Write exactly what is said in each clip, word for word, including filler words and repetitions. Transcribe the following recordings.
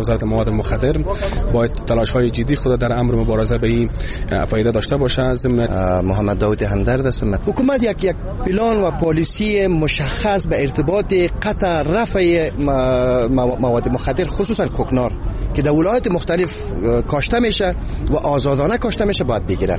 وزارت مواد مخدر باید تلاش‌های جدی خود در امر مبارزه به این فایده داشته باشه. ضمن محمد داود همدرد هستم. حکومت یک یک پلان و پالیسی مشخص به ارتباط قطع رفع مواد مخدر خصوصا کوکنار که در ولایات مختلف کاشته میشه و آزادانه کاشته میشه باید بگیره.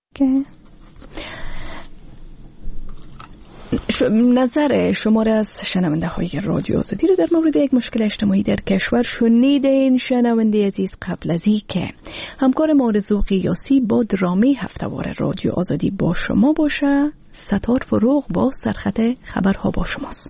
نظر شماره از شنونده های رادیو آزادی رو در مورد یک مشکل اجتماعی در کشور شنیدین. شنونده عزیز، قبل از این که همکار ما آرزو قیاسی با درامه هفته‌وار رادیو آزادی با شما باشه، ستار فروغ با سرخط خبرها با شماست.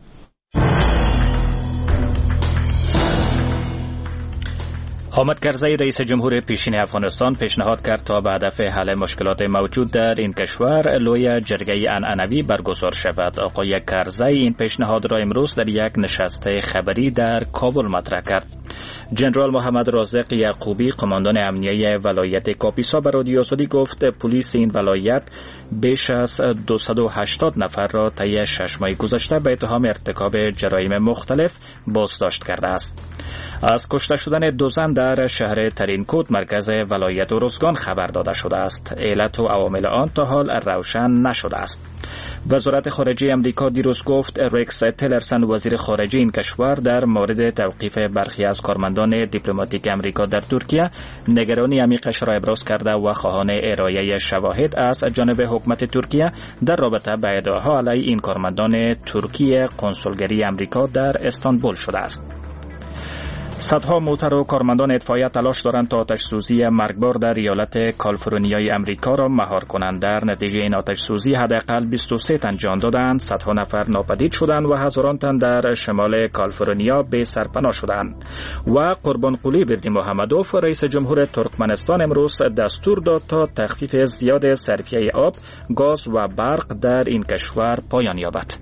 حامد کرزی رئیس جمهور پیشین افغانستان پیشنهاد کرد تا به هدف حل مشکلات موجود در این کشور لوی جرگه عنعنوی برگزار شود. آقای کرزی این پیشنهاد را امروز در یک نشست خبری در کابل مطرح کرد. جنرال محمد رازق یعقوبی قماندان امنیه ولایت کاپیسا به رادیو آزادی گفت پلیس این ولایت بیش از دویست و هشتاد نفر را طی شش ماه گذشته به اتهام ارتکاب جرایم مختلف بازداشت کرده است. از کشته شدن دو زن در شهر ترینکوت مرکز ولایت اروزگان خبر داده شده است. علت و عوامل آن تا حال روشن نشده است. وزارت خارجه امریکا دیروز گفت رکس تیلرسن وزیر خارجه این کشور در مورد توقیف برخی از کارمندان دیپلماتیک امریکا در ترکیه نگرانی عمیقش را ابراز کرده و خواهان ارائه شواهد از جانب حکومت ترکیه در رابطه با ادعاها علیه این کارمندان ترکیه کنسولگری امریکا در استانبول شده است. صدها موتر و کارمندان اطفائیه تلاش دارند تا آتش سوزی مرگبار در ایالت کالیفرنیای امریکا را مهار کنند. در نتیجه این آتش سوزی حداقل بیست و سه تن جان دادند، صدها نفر ناپدید شدند و هزاران تن در شمال کالیفرنیا به سرپناه شدند. و قربانقلی بردی محمدوف رئیس جمهور ترکمنستان امروز دستور داد تا تخفیف زیاد صرفیه آب، گاز و برق در این کشور پایان یابد.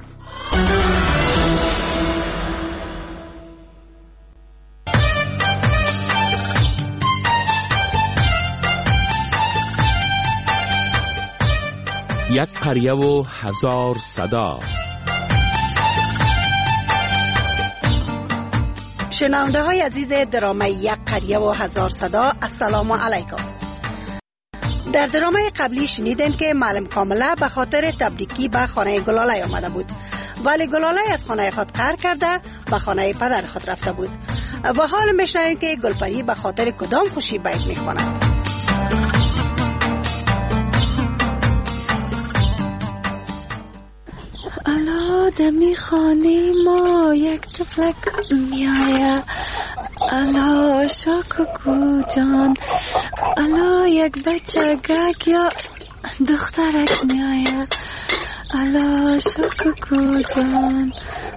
یک قریه و هزار صدا. شنونده های عزیز درامه یک قریه و هزار صدا، السلام علیکم. در درامه قبلی شنیدیم که معلم کامله به خاطر تبریکی به خانه گلاله آمده بود، ولی گلاله از خانه خود قهر کرده به خانه پدر خود رفته بود و حال میشنویم که گلپری به خاطر کدام خوشی بیت میخواند. الا دمی خانه ما یک طفلک میایه، الا شاکو جان، الا یک بچه گک یا دخترک میایه، الا شاکو جان.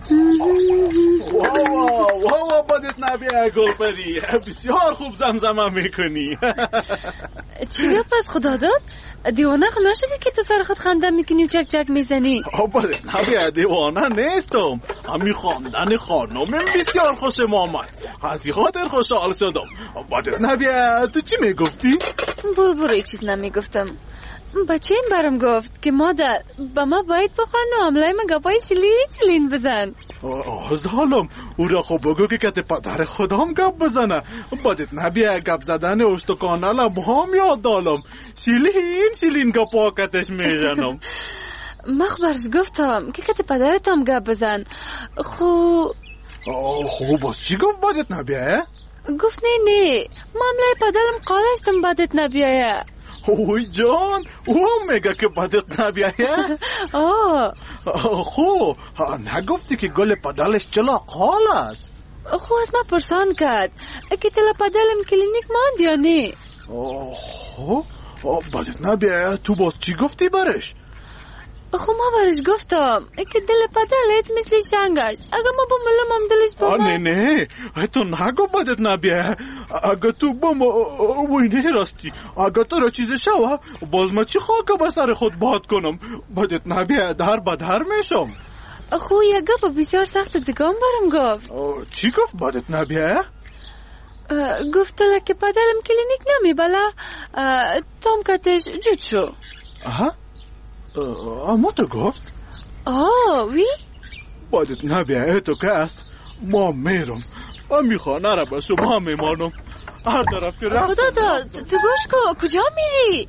واو واو بدت نبیه گلپری، بسیار خوب زمزمه میکنی. چی پس خدا داد؟ دیوانه خود نشدی که تو سر خود خنده میکنی و چک چک میزنی؟ بدت نبیه دیوانه نیستم، همی خواندن خانم بسیار خوشم آمد، از این خاطر خوشحال شدم. بدت نبیه تو چی میگفتی؟ برو برو ای چیز نمیگفتم. بچه این برم گفت که مادر با ما باید بخوان و عملای من گپای سیلین سیلین بزن. ظالم، او را خب بگو که کت پدر خودم گپ بزنه. بدت نبیه گپ زدن اشتکانه لبهام یاد دالم، سیلین سیلین گپا کتش میزنم. مخبرش گفتم که کت پدرتم گپ بزن. خو خو باز چی گفت بدت نبیه؟ گفت نه نه معاملای پدرم قالشتم بدت نبیه. اوی جان، او هم میگه که بدت نبیه؟ آه خو نگفتی که گل پدلش چلا قال است؟ خو از ما پرسان کرد که تلا پدلم کلینیک ماند یا نه. خو بدت نبیه تو باز چی گفتی برش؟ خو ما برش گفتم که دل پدلت مثل شنگش، اگه ما بمالم هم دلش بمال. نه نه تو نگو بدت نبیه، اگه تو بم وینه راستی، اگه تو را چیز شوه باز ما چی خاک به سر خود باد کنم؟ بدت نبیه در بدر میشم. خو یه گپ بسیار سخت دگام برم گفت. چی گفت بدت نبیه؟ گفت که پدرم کلینیک نمی بلا تام کتش جد شو. آها اما تو گفت؟ آه وی؟ بدت نبیه تو که است ما میرم، امی خانه را به شما میمانم. هر طرف که رفتم. خدا دا تو گوش کو، کجا میری؟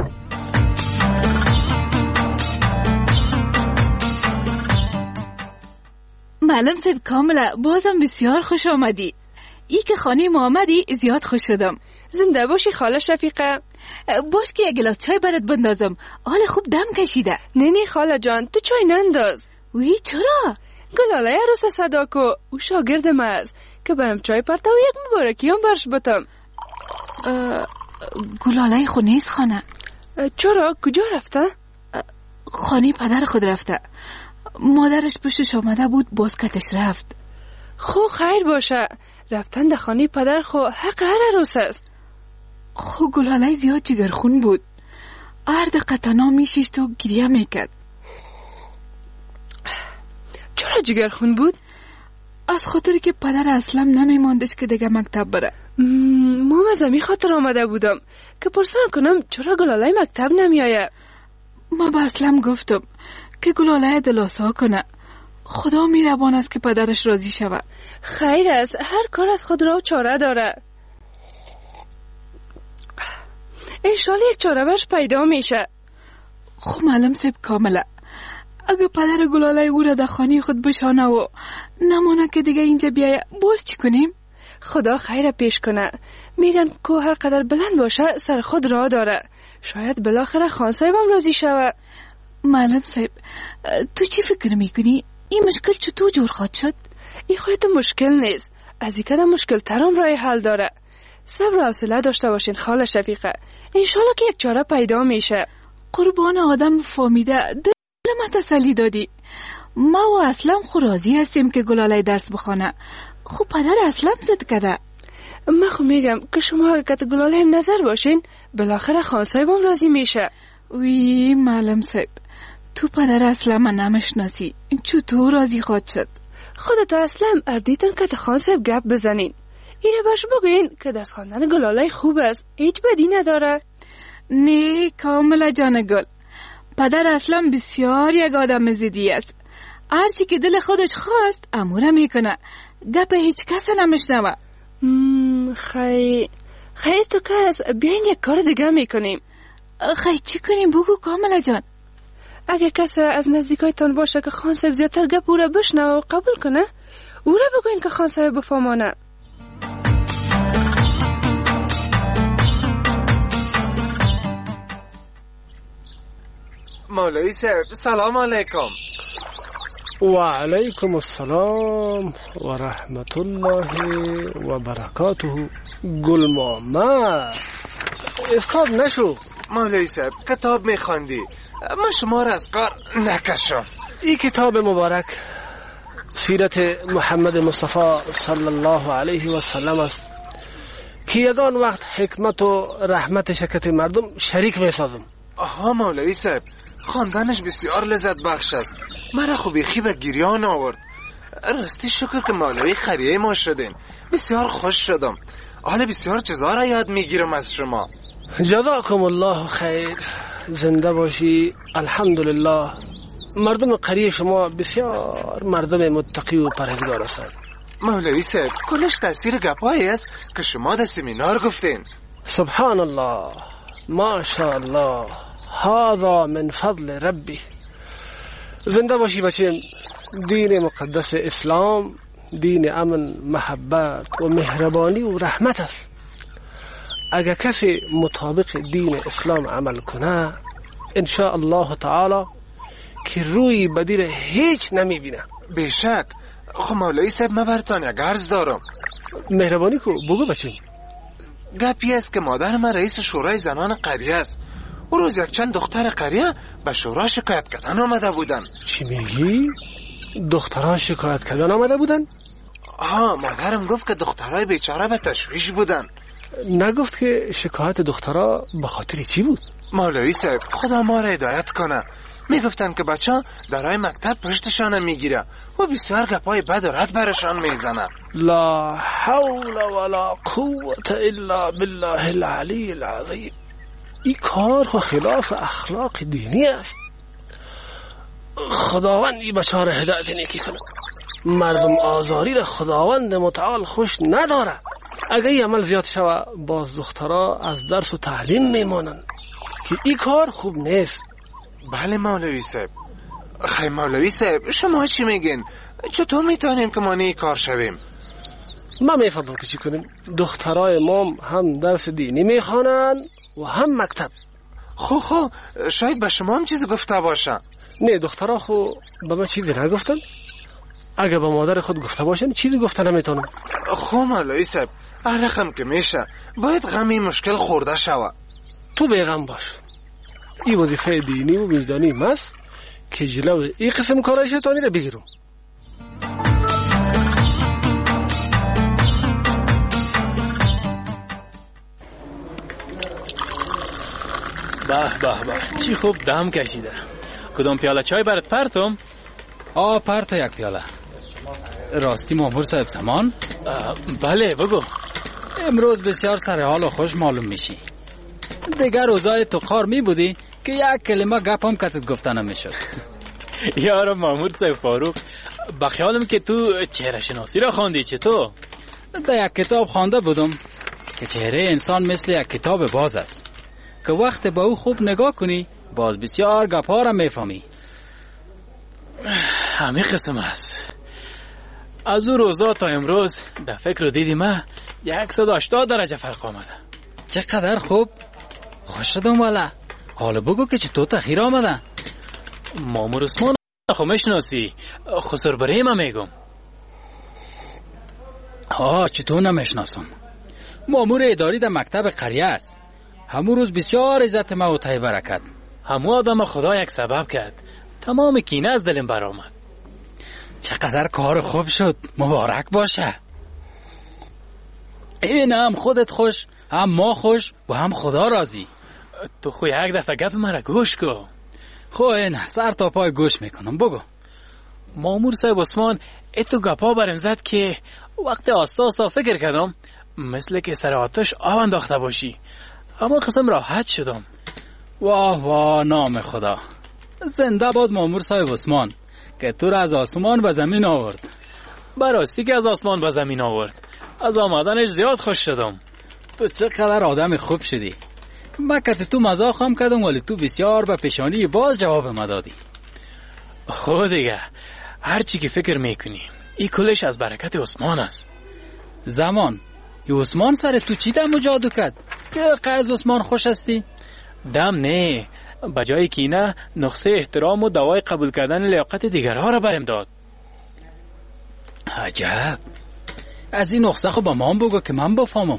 معلم صاحب کاملا بازم بسیار خوش آمدی. ای که خانه ما آمدی زیاد خوش شدم. زنده باشی خاله شفیقه. باش که یک گلاس چای برات بندازم. حال خوب دم کشیده. نه نه خاله جان تو چای ننداز. وی چرا؟ گلاله عروس صدا کو او شاگرد ما است که برم چای پرتا و یک مبارکی هم برش بتم. گلاله خو نیست خانه. چرا؟ کجا رفته؟ خانه پدر خود رفته. مادرش پشتش آمده بود باز کتش رفت. خو خیر باشه. رفتن در خانه پدر خو حق هر عروس است. خو گلاله زیاد جگرخون بود. هر دقیقه تنها میشیشت و گریه میکرد. چرا جگرخون بود؟ از خاطر که پدر اصلا نمیماندش که دیگه مکتب بره. ما از می خاطر آمده بودم که پرسان کنم چرا گلاله مکتب نمیآید. ما به اسلم گفتم که گلاله دلاسا کنه. خدا میربان است که پدرش راضی شود. خیر است، هر کار از خود را چاره داره. انشالله یک چاره برش پیدا میشه. خب معلم صاحب کاملا اگه پدر گلاله او را در خانه خود بشانه و نمانه که دیگه اینجا بیایه باز چی کنیم؟ خدا خیر پیش کنه. میگن که هر قدر بلند باشه سر خود راه داره. شاید بالاخره خان صاحبم راضی شود. معلم صاحب تو چی فکر میکنی؟ این مشکل چطور جور خواهد شد؟ این خواهد مشکل نیست. از این کده مشکل ترم راه حل داره. صبر و حوصله داشته باشین خاله شفیقه. انشالله که یک چاره پیدا میشه. قربان آدم فهمیده دل ما تسلی دادی. ما و اسلم خو راضی هستیم که گلاله درس بخونه. خو پدر اسلم زد کده. من خو میگم که شما حقیقت گلاله هم نظر باشین بالاخره خان صاحبم راضی میشه. وی معلم صاحب تو پدر اسلم نمیشناسی چطور راضی خواهد شد؟ خودت اسلم اردیتون که خان صاحب گپ بزنین. اینه باش بگوین که درس خواندن گلاله خوب است، هیچ بدی نداره. نه کاملا جان گل، پدر اسلم بسیار یک آدم زیدی است. هرچی که دل خودش خواست اموره میکنه. گپ هیچ کس نمیشنوه. خی خی تو کس بیاین یک کار دیگه میکنیم. خی چی کنیم بگو کاملا جان. اگه کس از نزدیکایتان باشه که خان صاحب زیادتر گپ او را بشنوه و قبول کنه او را بگوین که خان صاحب بفهمانه. مولوی صاحب سلام علیکم. و علیکم السلام و رحمت الله و برکاته. گل محمد استاد نشو. مولوی صاحب کتاب میخواندی، ما شما را از کار نکشم. این کتاب مبارک سیرت محمد مصطفی صلی الله علیه و سلم است که یگان وقت حکمت و رحمت شکت مردم شریک میسازم. آها مولوی صاحب خواندنش بسیار لذت بخش است. مرا خوبی خیب گریان آورد. راستی شکر که مولوی خریه ما شدین. بسیار خوش شدم. حالا بسیار چیزا را یاد میگیرم از شما. جزاکم الله خیر. زنده باشی. الحمدلله مردم قریه شما بسیار مردم متقی و پرهیزگار هستند. مولوی صاحب کلش تاثیر گپایی است که شما در سمینار گفتین. سبحان الله ماشاءالله هذا من فضل ربی. زنده باشی بچه. دین مقدس اسلام دین امن، محبت و مهربانی و رحمت است. اگر کسی مطابق دین اسلام عمل کنه ان شاء الله تعالی که روی بدی را هیچ نمی بینه. بیشک. خب مولوی صاحب من برتان یک عرض دارم. مهربانی کو بگو بچه. گپی است که مادر من رئیس شورای زنان قریه است. او روز یک چند دختر قریه به شورا شکایت کردن آمده بودن. چی میگی؟ دخترها شکایت کردن آمده بودن؟ ها مادرم گفت که دخترهای بیچاره به تشویش بودن. نگفت که شکایت دخترها به خاطر چی بود؟ مولوی صاحب خدا ما را هدایت کنه. میگفتن که بچه ها درای مکتب پشتشان میگیره و بسیار گپای بد و رد برشان میزنه. لا حول ولا قوت الا بالله العلی العظیم. این کار و خلاف اخلاق دینی است. خداوند این بچه را هدایت نیکی کنه. مردم آزاری را خداوند متعال خوش نداره. اگه این عمل زیاد شوه باز دخترها از درس و تعلیم میمانن که این کار خوب نیست. بله مولوی صاحب. خیلی مولوی صاحب شما چی میگین؟ چطور میتونیم که مانع کار شویم؟ ما میفهمم که چی کنیم. دخترای ما هم درس دینی میخوانن و هم مکتب. خو خو شاید به شما هم چیزی گفته باشه. نه دخترها خو به من چیزی نگفتن. اگه به مادر خود گفته باشن چیزی گفته نمیتونم. خو مولوی صاحب هر رقم که میشه باید غمی مشکل خورده شوه. تو بیغم باش. این وظیفه دینی و وجدانی ماست که جلو این قسم کارهای شیطانی را بگیرم. به به به چی خوب دم کشیده. کدام پیاله چای برات پرتم؟ آه پرت یک پیاله. راستی مامور صاحب زمان؟ بله بگو. امروز بسیار سر حال و خوش معلوم میشی. دیگر روزای تو کار می بودی که یک کلمه گپ هم کتت گفته نمیشد. یارو مامور صاحب فاروق بخیالم که تو چهره شناسی را خواندی. چطور؟ در یک کتاب خوانده بودم که چهره انسان مثل یک کتاب باز است که وقت با او خوب نگاه کنی باز بسیار گپا را میفهمی. همین قسم است. از او روزا تا امروز در فکر رو دیدی من صد و هشتاد درجه فرق آمده. چقدر خوب. خوش شدم والا. حالا بگو که چطور تغییر آمده؟ مامور عثمان خو میشناسی؟ خسر برای من میگم. آه چطور نمیشناسم؟ مامور اداری در مکتب قریه است. همون روز بسیار عزت ما و تای برکت. همون آدم خدا یک سبب کرد تمام کینه از دلم برآمد. چقدر کار خوب شد. مبارک باشه. این هم خودت خوش هم ما خوش و هم خدا راضی. تو خو یک دفعه گپ مرا گوش کن. خو این سر تا پای گوش میکنم. بگو. مامور صاحب عثمان اتو گپا برم زد که وقت آستا آستا فکر کردم مثل که سر آتش آب انداخته باشی. اما قسم راحت شدم. واه واه نام خدا. زنده باد مامور صاحب عثمان که تو را از آسمان به زمین آورد. براستی که از آسمان به زمین آورد. از آمدنش زیاد خوش شدم. تو چقدر آدم خوب شدی. مکت تو مزاق هم کردم ولی تو بسیار به پیشانی باز جواب ما دادی. خود دیگه هر چی که فکر میکنی این کلش از برکت عثمان است. زمان ی عثمان سر تو چی دم و جادو کرد که از عثمان خوش هستی؟ دم نه، بجای کینه نقصه احترام و دوای قبول کردن لیاقت دیگرها را برم داد. عجب. از این نقصه خو با من بگو که من بفهمم.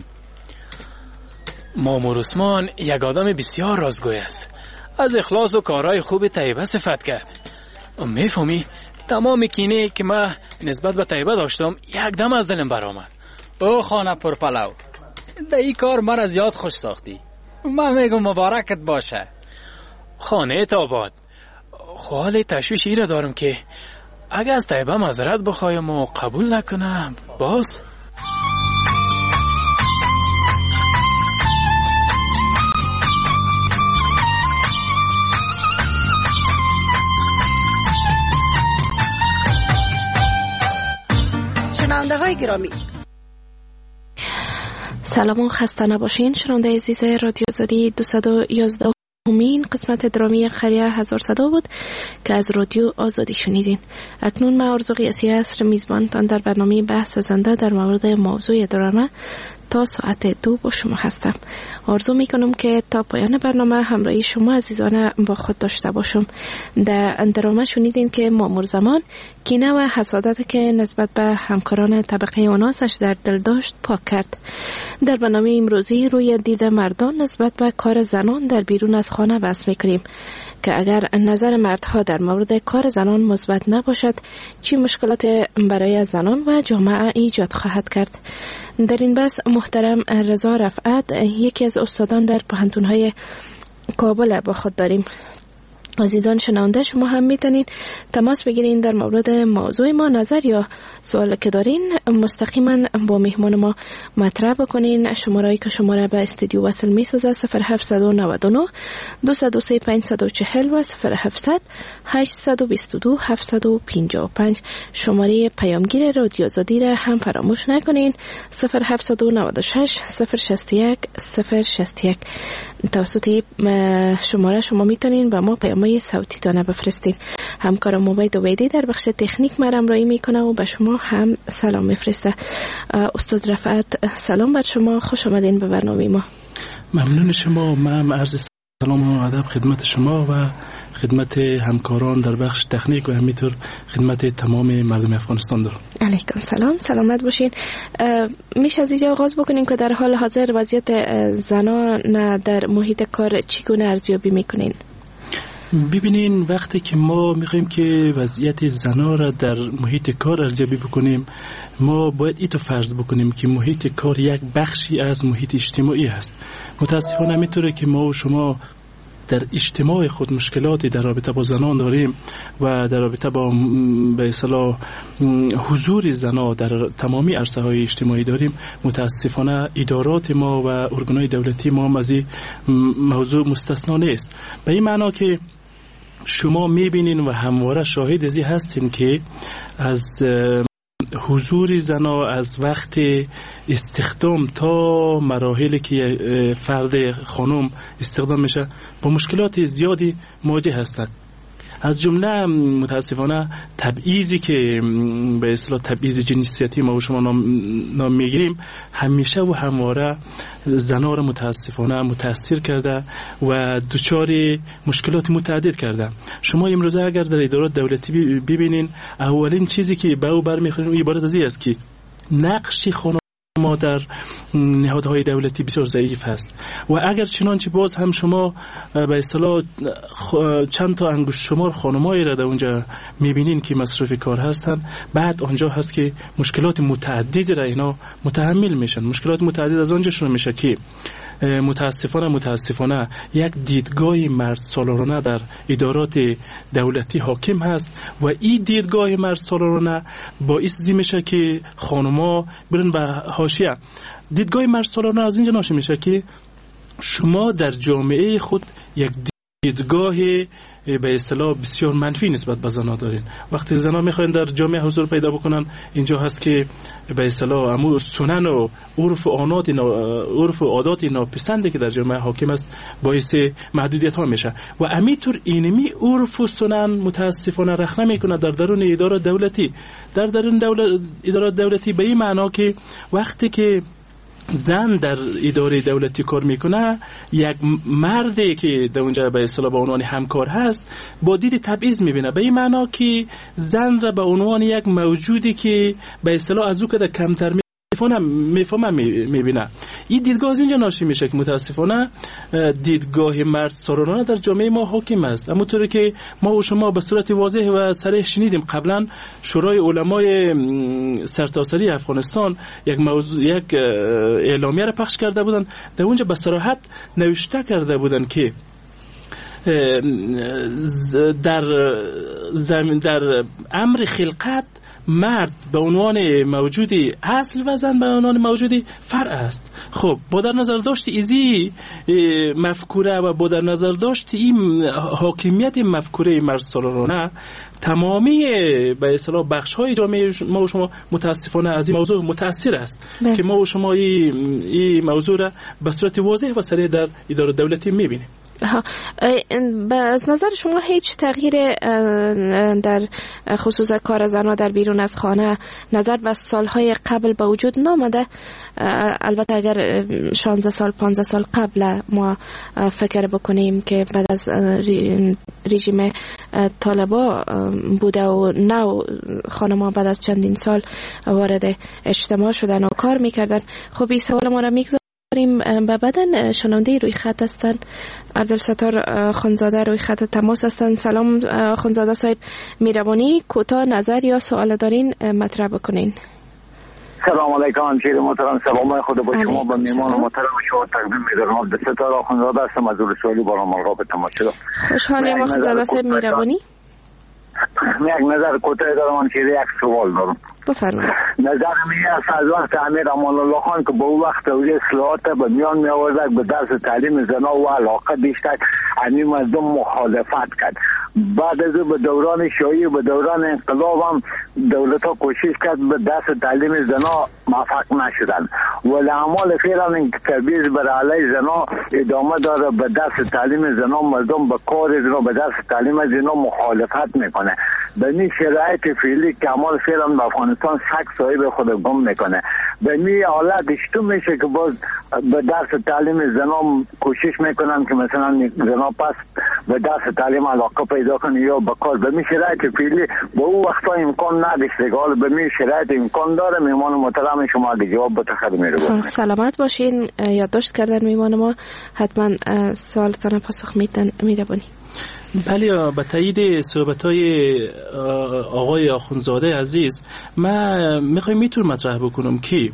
مامور عثمان یک آدم بسیار رازگوی است. از اخلاص و کارهای خوب طیبه صفت کرد. میفهمی تمام کینه که من نسبت به طیبه داشتم یک دم از دلم برآمد. او خانه پر پلو، در این کار مرا زیاد خوش ساختی. من میگم مبارکت باشه. خانه آباد. حال تشویش ای را دارم که اگه از طیبه معذرت بخوایم و قبول نکنم باز. شنونده های گرامی، سلام و خسته نباشین. شنونده عزیز رادیو آزادی دویست و یازده همین قسمت درامی قریه هزار صدا بود که از رادیو آزادی شنیدین. اکنون من آرزو قیاسی است، میزبانتان در برنامه بحث زنده در مورد موضوع درامه تا ساعت دو با شما هستم. آرزو میکنم که تا پایان برنامه همراهی شما عزیزان با خود داشته باشم. در درامه شنیدین که مامور زمان کینه و حسادت که نسبت به همکاران طبقه اوناسش در دل داشت پاک کرد. در برنامه امروزی روی دید مردان نسبت به کار زنان در بیرون از خانه بحث میکنیم که اگر نظر مردها در مورد کار زنان مثبت نباشد چی مشکلات برای زنان و جامعه ایجاد خواهد کرد. در این بحث محترم رضا رفعت، یکی از استادان در پوهنتون‌های کابل با خود داریم. عزیزان شنونده شما هم میتونین تماس بگیرین در مورد موضوع ما، نظر یا سوال که دارین مستقیما با مهمان ما مطرح بکنین. شماره‌ای که شماره به استودیو وصل میسازه صفر هفت نه نه دو صفر سه پنج چهار صفر و صفر هفت هشت دو دو هفت پنج پنج. شماره پیامگیر رادیو آزادی را هم فراموش نکنین صفر هفت نه شش صفر شش یک صفر شش یک. توسط شماره شما میتونین با ما پیام‌های صوتی تانه بفرستین. همکارم مبید عبیدی در بخش تکنیک ما همراهی میکنه و به شما هم سلام میفرسته. استاد رفعت سلام بر شما، خوش آمدین به برنامه ما. ممنون شما. من عرض سلام و ادب خدمت شما و خدمت همکاران در بخش تکنیک و همینطور خدمت تمام مردم افغانستان دارم. علیکم سلام، سلامت باشین. میشه از اینجا آغاز بکنیم که در حال حاضر وضعیت زنان در محیط کار چگونه ارزیابی میکنین؟ ببینین وقتی که ما میخوایم که وضعیت زنان را در محیط کار ارزیابی بکنیم، ما باید اینو فرض بکنیم که محیط کار یک بخشی از محیط اجتماعی است. متاسفانه میتونه که ما و شما در اجتماع خود مشکلاتی در رابطه با زنان داریم و در رابطه با به اصطلاح حضور زنان در تمامی عرصه‌های اجتماعی داریم. متاسفانه ادارات ما و ارگان‌های دولتی ما هم از این موضوع مستثنا نیست. به این معنا که شما میبینین و همواره شاهد ازی هستین که از حضور زنا از وقت استخدام تا مراحلی که فرد خانم استخدام میشه با مشکلات زیادی مواجه هستند. از جمله متاسفانه تبعیضی که به اصطلاح تبعیض جنسیتی ما و شما نام, نام میگیریم همیشه و همواره زنها را متاسفانه متاثر کرده و دچار مشکلات متعدد کرده. شما امروزه اگر در ادارات دولتی ببینین اولین چیزی که به او برمیخوریم اون عبارت از این است که نقش خانم ما در نهادهای دولتی بسیار ضعیف هست و اگر چنانچه باز هم شما به اصطلاح چند تا انگشت شمار خانمایی را در اونجا میبینین که مصرف کار هستن، بعد آنجا هست که مشکلات متعددی را اینا متحمل میشن. مشکلات متعدد از آنجا شروع میشه که متاسفانه متاسفانه یک دیدگاه مرد سالارانه در ادارات دولتی حاکم هست و این دیدگاه مرد سالارانه باعث میشه که خانم‌ها برن به حاشیه. دیدگاه مرد سالارانه از اینجا ناشی میشه که شما در جامعه خود یک دیدگاه به اصطلاح بسیار منفی نسبت به زنان دارین. وقتی زنان میخواین در جامعه حضور پیدا بکنن اینجا هست که به اصطلاح امور سنن و عرف و عادات عرف و عادات ناپسندی که در جامعه حاکم است باعث محدودیت ها میشه و همینطور اینمی عرف و سنن متاسفانه رخنه میکنه در درون ادارات دولتی. در درون دولت ادارات دولتی به این معنا که وقتی که زن در اداره دولتی کار میکنه یک مردی که در اونجا به اصطلاح به عنوان همکار هست با دید تبعیض میبینه. به این معنا که زن را به عنوان یک موجودی که به اصطلاح از او که کمتر میفهمم میبینه. این دیدگاه از اینجا ناشی میشه که متاسفانه دیدگاه مرد سالارانه در جامعه ما حاکم است. همونطوری که ما و شما به صورت واضح و صریح شنیدیم قبلا شورای علمای سرتاسری افغانستان یک موضوع یک اعلامیه را پخش کرده بودن. در اونجا به صراحت نوشته کرده بودن که در زمین در امر خلقت مرد به عنوان موجودی اصل و زن به عنوان موجودی فرع است. خب با در نظر داشت ایزی مفکوره و با در نظر داشت این حاکمیت مفکوره مرد سالارانه تمامی به اصطلاح بخش‌های جامعه ما و شما متاسفانه از این موضوع متأثر است بله. که ما و شما این این موضوع را به صورت واضح و صریح در اداره دولتی می‌بینیم. از نظر شما هیچ تغییر در خصوص کار زنها در بیرون از خانه نظر به سالهای قبل به وجود نامده؟ البته اگر شانزده سال پانزده سال قبل ما فکر بکنیم که بعد از رژیم طالبا بوده و نو خانم‌ها بعد از چندین سال وارد اجتماع شدن و کار میکردن. خب این سوال ما را میگذاریم به بدن شنونده روی خط هستن عبدالستار خانزاده روی خط تماس هستن. سلام خانزاده صاحب، میروانی کوتاه نظر یا سوال دارین مطرح بکنین. سلام علیکم همشیر محترم، سلام خدا با شما و میمان محترم شما تقدیم می‌دارم. به ستاره آخوندزاده هستم از رسولی باران ملغا به تماشا. خوشحالیم آخوندزاده صاحب، مهربانی. یک نظر کوتاه دارم همشیر، یک سوال دارم. بفرمایید. نظر می است از وقت امیر امان الله خان که به اون وقت دوره اصلاحات به میان می آورد به درس تعلیم زنا و علاقه بیشتر همین مردم مخالفت کرد. بعد از به دوران شاهی و به دوران انقلاب هم دولت ها کوشش کرد به درس تعلیم زنا موفق نشدن، ولی اعمال فعلا این تبعیض بر علیه زنا ادامه داره. به درس تعلیم زنا مردم به کار زنا به درس تعلیم زنا مخالفت میکنه. به این شرایط فعلی که اعمال فعلا به افغانستان سگ صاحب خود گم میکنه، به این حالت اشتو میشه که باز به درس تعلیم زنا کوشش میکنن که مثلا زنا پس به درس تعلیم علاقه پیدا کنه یا به کار. به این شرایط فعلی با اون وقتا امکان نداشته، حالا به این شرایط امکان داره. میمان محترم شما اگه جواب بده خیلی میره. سلامت باشین. یادداشت کردن میمان ما، حتما سوالتان پاسخ میدن. میربانی. بله، به تایید صحبت‌های آقای آخوندزاده عزیز، من میخوایم میتونم مطرح بکنم که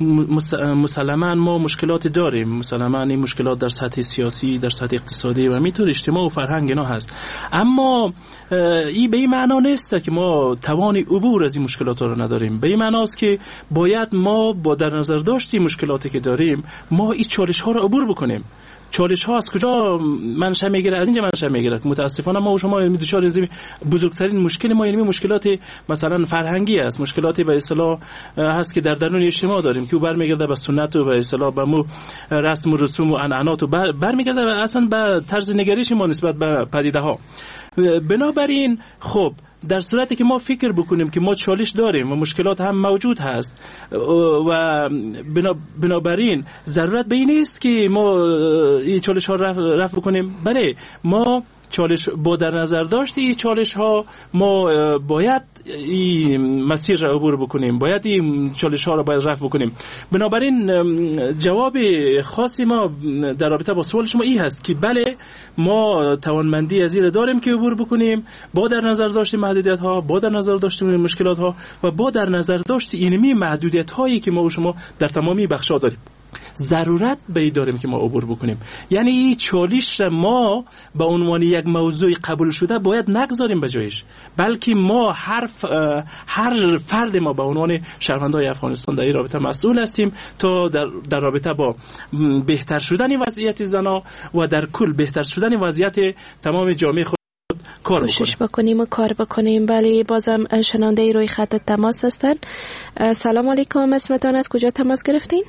مسلما ما مشکلات داریم. مسلما این مشکلات در سطح سیاسی، در سطح اقتصادی و میتونه اجتماع و فرهنگ اینا هست، اما این به این معنا نیست که ما توان عبور از این مشکلات رو نداریم. به این معنا است که باید ما با در نظر داشتی مشکلاتی که داریم ما این چالش ها رو عبور بکنیم. چالش ها از کجا منشأ میگیره؟ از اینجا منشأ میگیره. متاسفانه ما و شما دوچار بزرگترین مشکل ما یعنی مشکلات مثلا فرهنگی است، مشکلاتی به اصطلاح هست که در درون اجتماع داریم که برمیگرده به سنت و به اصطلاح به مو رسم و رسوم و عنعنات و برمیگرده و اصلا به طرز نگریش ما نسبت به پدیده ها. بنابراین خب در صورتی که ما فکر بکنیم که ما چالش داریم و مشکلات هم موجود هست و بنابراین ضرورت به این است که ما این چالش ها رفع بکنیم. بله، ما چالش با در نظر داشتی این چالش ها ما باید این مسیر را عبور بکنیم، باید این چالش ها را باید رفع بکنیم. بنابراین جواب خاصی ما در رابطه با سوال شما این هست که بله، ما توانمندی از این داریم که عبور بکنیم با در نظر داشتی محدودیت ها، با در نظر داشتی مشکلات ها و با در نظر داشتی اینمی محدودیت هایی که ما و شما در تمامی بخش ها داریم. ضرورت به داریم که ما عبور بکنیم. یعنی این چالش را ما به عنوان یک موضوع قبول شده باید نگذاریم به جایش، بلکه ما هر ف... هر فرد ما به عنوان شهروندای افغانستان در این رابطه مسئول هستیم تا در, در رابطه با بهتر شدن وضعیت زنا و در کل بهتر شدن وضعیت تمام جامعه خود کار کوشش بکنیم و کار بکنیم. بله، بازم شنونده روی خط تماس هستن. سلام علیکم، اسمتان از کجا تماس گرفتین؟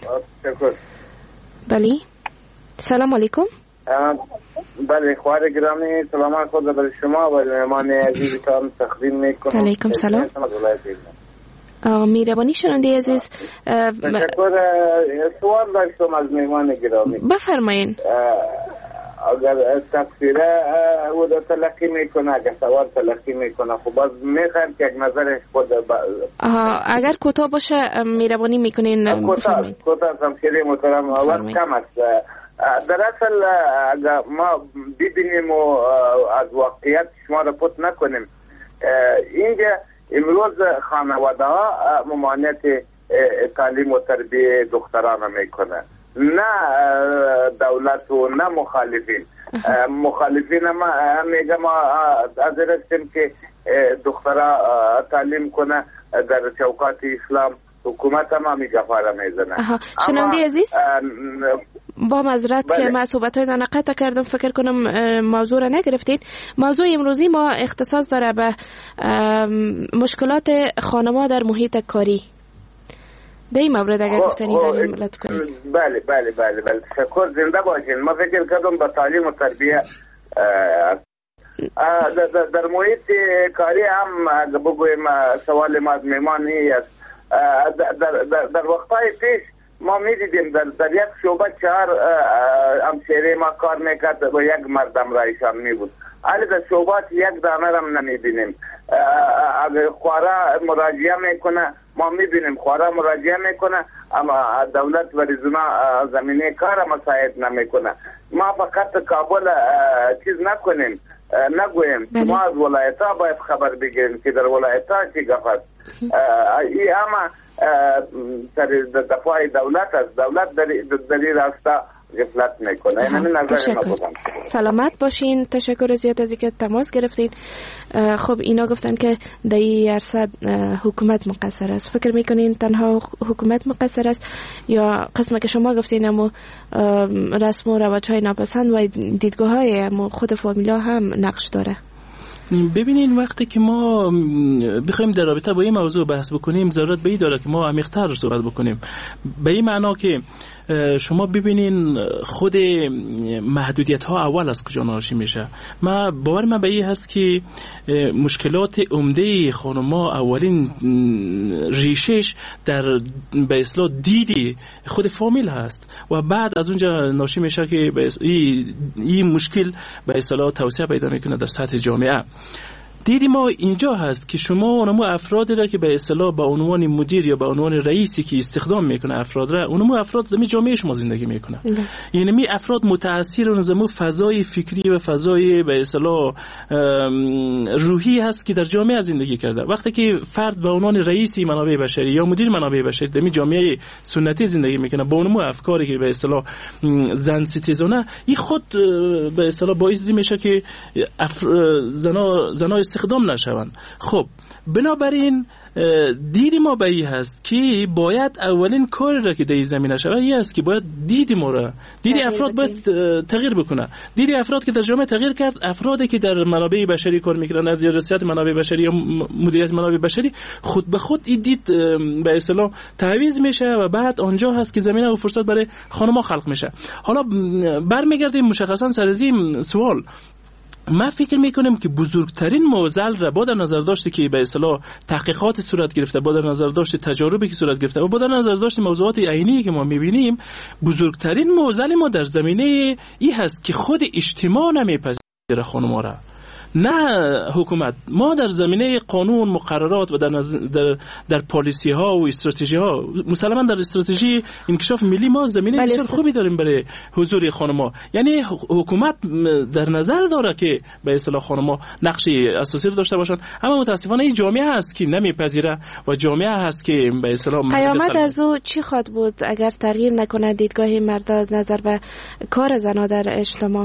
بله، سلام علیکم. بله، خواهر گرامی، سلام خود برای شما و مهمان عزیزتان تقدیم میکنم. علیکم سلام. میربانی شنونده عزیز، تشکر. سوال داشتم از مهمان گرامی. بفرمایین. اگر تفسیره او دا تلقی میکنه، اگر سوال تلقی میکنه، خب باز میخوایم که یک نظرش خود با... اگر کوتاه باشه میربانی میکنین. کوتاه کوتاه تمثیلی محترم، وقت کم است. در اصل اگر ما ببینیم و از واقعیت شما را پت نکنیم، اینجا امروز خانواده ها ممانعت تعلیم و تربیه دختران میکنه، نه دولت و نه مخالفین. مخالفین ما میگه ما از رسیم که دخترها تعلیم کنه در چوکات اسلام، حکومت هم همی گفاره میزنه. شنونده عزیز، با معذرت که ما صحبت‌های دانه قطع کردم، فکر کنم موضوع را نگرفتین. موضوع امروزی ما اختصاص داره به مشکلات خانم‌ها در محیط کاری. در این مورد اگر گفتنی داریم لطف کنید. بله بله بله بله تشکر، زنده باشین. ما فکر کردم به تعلیم و تربیه در محیط کاری هم اگر بگویم سوال ما از میمانی است. در, در, در وقتهای پیش ما میدیدیم در, در یک شعبه چهار همشیره ما کار میکرد و یک مردم رایشان میبود. حالی در شعبات یک دانه هم نمیبینیم. اگر خواره مراجعه میکنه ما میبینیم خواره مراجعه میکنه، اما دولت و رزونا زمینه کار مساعد نمیکنه. ما فقط کابل چیز نکنیم، نگویم. ما از ولایت ها باید خبر بگیریم که در ولایت ها چی گفت است. این همه در دفاع دولت است. دولت در این راستا غفلت میکنه. این نظر ما بودم. سلامت باشین. تشکر زیاد از اینکه تماس گرفتین. خب اینا گفتن که در این عرصه حکومت مقصر است. فکر میکنین تنها حکومت مقصر است یا قسمه که شما گفتین اما رسم و رواج های ناپسند و دیدگاه های خود فامیلا هم نقش داره؟ ببینین وقتی که ما بخوایم در رابطه با این موضوع بحث بکنیم ضرورت به این داره که ما عمیق‌تر صحبت بکنیم. به این معنا که شما ببینین خود محدودیت ها اول از کجا ناشی میشه. ما باور من به این هست که مشکلات عمده خانم‌ها اولین ریشش در به اصطلاح دیدی خود فامیل هست و بعد از اونجا ناشی میشه که این مشکل به اصطلاح توسعه پیدا میکنه در سطح جامعه. دیدی ما اینجا هست که شما اونمو افراد را که به اصطلاح با عنوان مدیر یا با عنوان رئیسی که استخدام میکنه افراد را، اونمو افراد در جامعه شما زندگی میکنه. یعنی می افراد متاثر از مو فضای فکری و فضای به اصطلاح روحی هست که در جامعه زندگی کرده. وقتی که فرد با عنوان رئیسی منابع بشری یا مدیر منابع بشری در جامعه سنتی زندگی میکنه با اونمو افکاری که به اصطلاح زن ستیزانه، این خود به اصطلاح باعث میشه که زنا زنا استخدام نشوند. خب بنابراین دیدی ما به این هست که باید اولین کاری را که در این زمینه شود این است که باید دیدی ما را دیدی افراد باید تغییر بکنه. دیدی افراد که در جامعه تغییر کرد، افرادی که در منابع بشری کار میکنن، در ریاست منابع بشری یا مدیریت منابع بشری، خود به خود این دید به اصطلاح تعویض میشه و بعد آنجا هست که زمینه و فرصت برای خانم‌ها خلق میشه. حالا برمیگردیم مشخصا سر این سوال. من فکر میکنم که بزرگترین معضل را با در نظر داشته که به اصطلاح تحقیقات صورت گرفته، با در نظر داشته تجاربی که صورت گرفته و با در نظر داشته موضوعات عینی که ما میبینیم، بزرگترین معضل ما در زمینه ای هست که خود اجتماع نمیپذیره خانم‌ها را، نه حکومت. ما در زمینه قانون، مقررات و در در, در پالیسی ها و استراتژی ها، مسلما در استراتژی انکشاف ملی ما زمینه بسیار خوبی داریم برای حضور خانم‌ها. یعنی حکومت در نظر داره که به اصطلاح خانم‌ها نقش اساسی داشته باشند، اما متاسفانه این جامعه هست که نمیپذیره و جامعه هست که به اصطلاح پیامد از او چی خواد بود اگر تغییر نکنه دیدگاه مردا نظر به کار زنان در اجتماع؟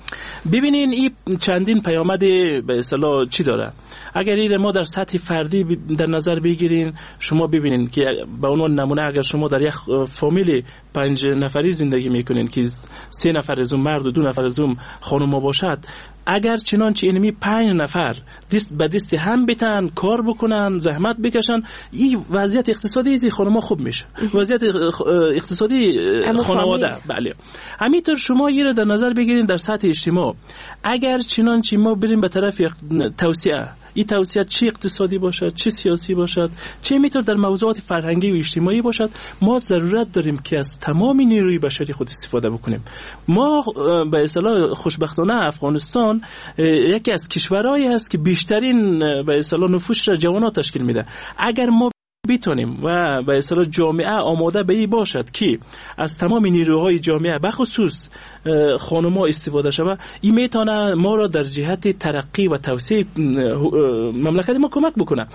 ببینین این چندین پیامد به اصطلاح چی داره. اگر این ما در سطح فردی در نظر بگیرین، شما ببینین که به عنوان نمونه اگر شما در یک فامیل پنج نفری زندگی میکنین که سه نفر از اون مرد و دو نفر از اون خانم باشد، اگر چنانچه اینمی پنج نفر دست به دست هم بتن کار بکنن، زحمت بکشن، این وضعیت اقتصادی از خانم‌ها خوب میشه. وضعیت اقتصادی خانواده. بله. همینطور شما یه رو در نظر بگیرین در سطح اجتماع، اگر چنانچه ما بریم به طرف توسعه، این توسعه چه اقتصادی باشد، چه سیاسی باشد، چه میتونه در موضوعات فرهنگی و اجتماعی باشد، ما ضرورت داریم که از تمام نیروی بشری خود استفاده بکنیم. ما به اصطلاح خوشبختانه افغانستان یکی از کشورهایی هست که بیشترین به اصطلاح نفوس را جوانان تشکیل میده. اگر ما بتونیم و به اصطلاح جامعه آماده به این باشد که از تمام نیروهای جامعه بخصوص خانم‌ها استفاده شود، این میتونه ما را در جهت ترقی و توسعه مملکت ما کمک بکنه.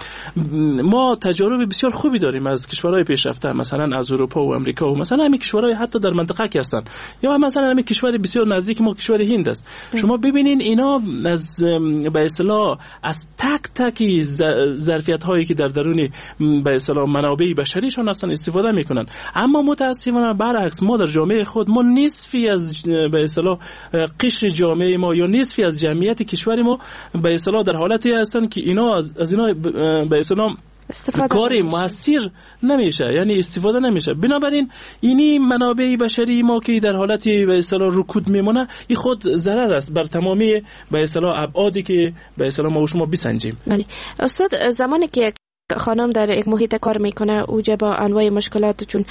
ما تجارب بسیار خوبی داریم از کشورهای پیشرفته، مثلا از اروپا و امریکا و مثلا همین کشورهای حتی در منطقه که هستن، یا مثلا همین کشور بسیار نزدیک ما کشور هند است. شما ببینین اینا از به اصطلاح از تک تک ظرفیت هایی که در درون به اصطلاح منابع بشریشون هستن استفاده میکنن. اما متاسفانه برعکس ما در جامعه خود ما نصفی از به اصطلاح قشر جامعه ما یا نصفی از جمعیت کشور ما به اصطلاح در حالتی هستن که اینا از, از اینا به اصطلاح کاری موثر نمیشه، یعنی استفاده نمیشه. بنابراین اینی منابع بشری ما که در حالتی به اصطلاح رکود میمونه، این خود ضرر است بر تمامی به اصطلاح ابعادی که به اصطلاح ما و شما بسنجیم. بله استاد، زمانی که خانم در یک محیط کار میکنه اوجه با انواع مشکلات چون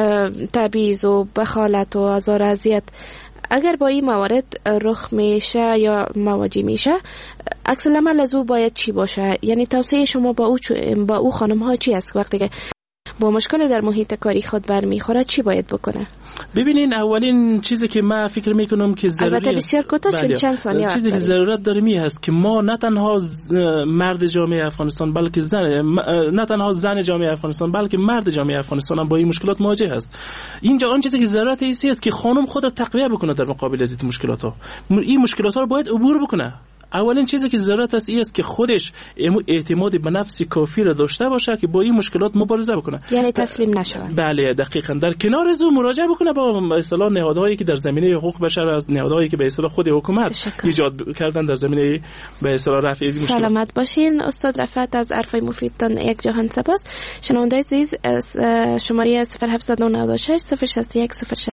تبعیض و بخالت و آزار و اذیت، اگر با این موارد رخ میشه یا مواجه میشه، عکس العمل از او باید چی باشه؟ یعنی توصیه شما با او با او خانم ها چی است وقتی که با مشکل در محیط کاری خود برمیخوره چی باید بکنه؟ ببینین اولین چیزی که من فکر میکنم که ضروری البته بسیار کوتاه چند چند ثانیه چیزی که ضرورت داره می هست که ما نه تنها مرد جامعه افغانستان بلکه زن نه تنها زن جامعه افغانستان بلکه مرد جامعه افغانستان هم با این مشکلات مواجه است. اینجا آن چیزی که ضرورت ایسی است که خانم خود را تقویت بکنه در مقابل از این مشکلات ها. این مشکلات ها رو باید عبور بکنه. اولین چیزی که ضرورت است این است که خودش اعتماد به نفس کافی را داشته باشه که با این مشکلات مبارزه بکنه، یعنی تسلیم نشه. بله دقیقاً. در کنار از اون مراجعه بکنه با اصطلاح نهادهایی که در زمینه حقوق بشر از نهادهایی که به اصطلاح خود حکومت ایجاد کردن در زمینه به اصطلاح رفع این مشکلات. سلامت باشین استاد رفعت، از حرفای مفیدتان یک جهان سپاس. شنونده عزیز، شماره صفر هفت نه شش صفر شش یک صفر